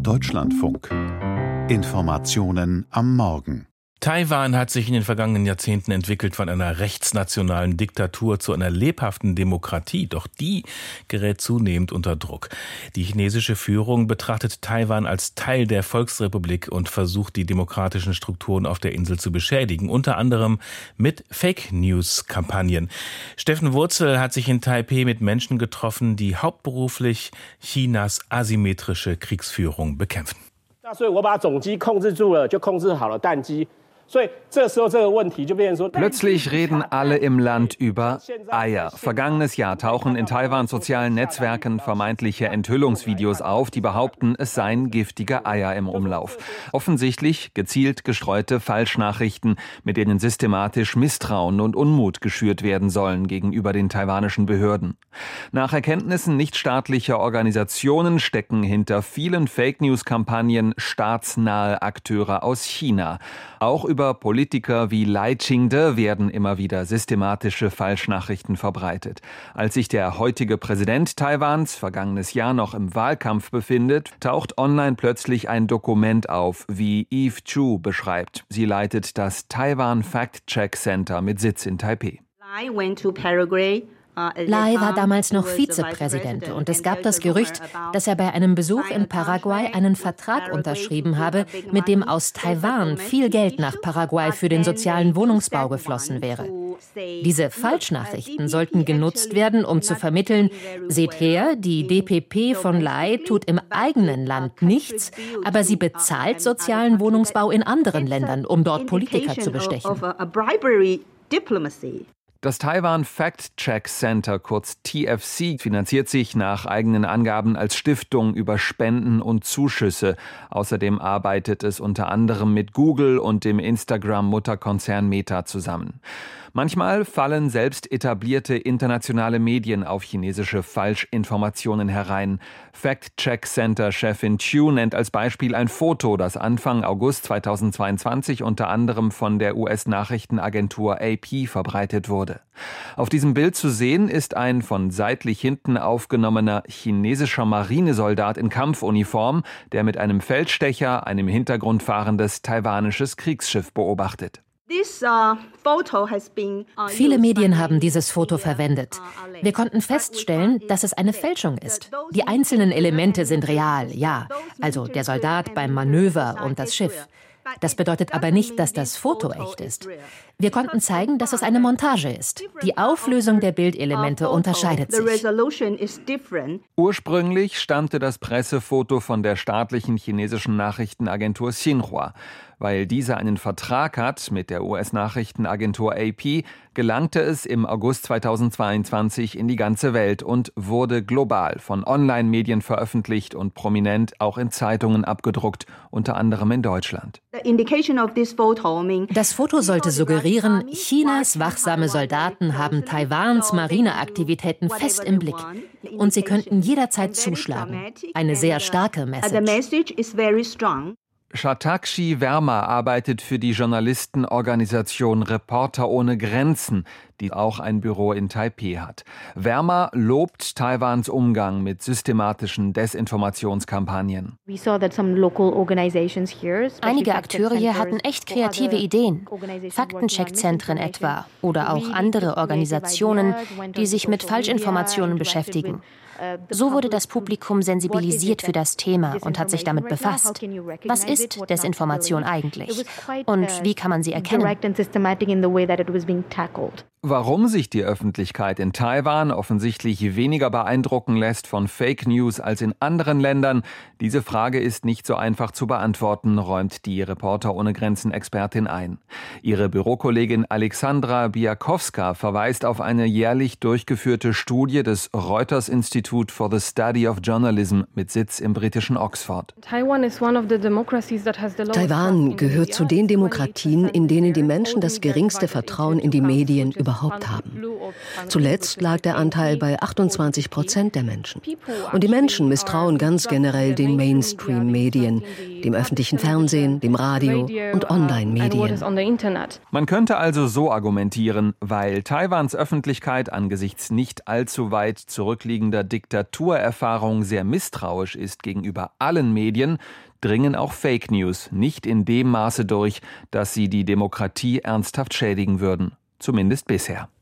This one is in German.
Deutschlandfunk. Informationen am Morgen. Taiwan hat sich in den vergangenen Jahrzehnten entwickelt von einer rechtsnationalen Diktatur zu einer lebhaften Demokratie. Doch die gerät zunehmend unter Druck. Die chinesische Führung betrachtet Taiwan als Teil der Volksrepublik und versucht, die demokratischen Strukturen auf der Insel zu beschädigen. Unter anderem mit Fake-News-Kampagnen. Steffen Wurzel hat sich in Taipeh mit Menschen getroffen, die hauptberuflich Chinas asymmetrische Kriegsführung bekämpfen. Plötzlich reden alle im Land über Eier. Vergangenes Jahr tauchen in Taiwans sozialen Netzwerken vermeintliche Enthüllungsvideos auf, die behaupten, es seien giftige Eier im Umlauf. Offensichtlich gezielt gestreute Falschnachrichten, mit denen systematisch Misstrauen und Unmut geschürt werden sollen gegenüber den taiwanischen Behörden. Nach Erkenntnissen nichtstaatlicher Organisationen stecken hinter vielen Fake-News-Kampagnen staatsnahe Akteure aus China. Auch über Politiker wie Lai Ching-te werden immer wieder systematische Falschnachrichten verbreitet. Als sich der heutige Präsident Taiwans vergangenes Jahr noch im Wahlkampf befindet, taucht online plötzlich ein Dokument auf, wie Eve Chu beschreibt. Sie leitet das Taiwan Fact-Check Center mit Sitz in Taipeh. Lai war damals noch Vizepräsident und es gab das Gerücht, dass er bei einem Besuch in Paraguay einen Vertrag unterschrieben habe, mit dem aus Taiwan viel Geld nach Paraguay für den sozialen Wohnungsbau geflossen wäre. Diese Falschnachrichten sollten genutzt werden, um zu vermitteln, seht her, die DPP von Lai tut im eigenen Land nichts, aber sie bezahlt sozialen Wohnungsbau in anderen Ländern, um dort Politiker zu bestechen. Das Taiwan Fact-Check Center, kurz TFC, finanziert sich nach eigenen Angaben als Stiftung über Spenden und Zuschüsse. Außerdem arbeitet es unter anderem mit Google und dem Instagram-Mutterkonzern Meta zusammen. Manchmal fallen selbst etablierte internationale Medien auf chinesische Falschinformationen herein. Fact-Check-Center-Chefin Chu nennt als Beispiel ein Foto, das Anfang August 2022 unter anderem von der US-Nachrichtenagentur AP verbreitet wurde. Auf diesem Bild zu sehen ist ein von seitlich hinten aufgenommener chinesischer Marinesoldat in Kampfuniform, der mit einem Feldstecher ein im Hintergrund fahrendes taiwanisches Kriegsschiff beobachtet. Viele Medien haben dieses Foto verwendet. Wir konnten feststellen, dass es eine Fälschung ist. Die einzelnen Elemente sind real, ja. Also der Soldat beim Manöver und das Schiff. Das bedeutet aber nicht, dass das Foto echt ist. Wir konnten zeigen, dass es eine Montage ist. Die Auflösung der Bildelemente unterscheidet sich. Ursprünglich stammte das Pressefoto von der staatlichen chinesischen Nachrichtenagentur Xinhua. Weil diese einen Vertrag hat mit der US-Nachrichtenagentur AP, gelangte es im August 2022 in die ganze Welt und wurde global von Online-Medien veröffentlicht und prominent auch in Zeitungen abgedruckt, unter anderem in Deutschland. Das Foto sollte suggerieren, Chinas wachsame Soldaten haben Taiwans Marineaktivitäten fest im Blick und sie könnten jederzeit zuschlagen. Eine sehr starke Message. Shatakshi Verma arbeitet für die Journalistenorganisation Reporter ohne Grenzen, die auch ein Büro in Taipeh hat. Verma lobt Taiwans Umgang mit systematischen Desinformationskampagnen. Einige Akteure hier hatten echt kreative Ideen. Faktencheckzentren etwa oder auch andere Organisationen, die sich mit Falschinformationen beschäftigen. So wurde das Publikum sensibilisiert für das Thema und hat sich damit befasst. Was ist Desinformation eigentlich? Und wie kann man sie erkennen? Warum sich die Öffentlichkeit in Taiwan offensichtlich weniger beeindrucken lässt von Fake News als in anderen Ländern, diese Frage ist nicht so einfach zu beantworten, räumt die Reporter ohne Grenzen-Expertin ein. Ihre Bürokollegin Alexandra Biakowska verweist auf eine jährlich durchgeführte Studie des Reuters Institute for the Study of Journalism mit Sitz im britischen Oxford. Taiwan gehört zu den Demokratien, in denen die Menschen das geringste Vertrauen in die Medien überhaupt überhaupt haben. Zuletzt lag der Anteil bei 28% der Menschen. Und die Menschen misstrauen ganz generell den Mainstream-Medien, dem öffentlichen Fernsehen, dem Radio und Online-Medien. Man könnte also so argumentieren, weil Taiwans Öffentlichkeit angesichts nicht allzu weit zurückliegender Diktaturerfahrung sehr misstrauisch ist gegenüber allen Medien, dringen auch Fake News nicht in dem Maße durch, dass sie die Demokratie ernsthaft schädigen würden. Zumindest bisher.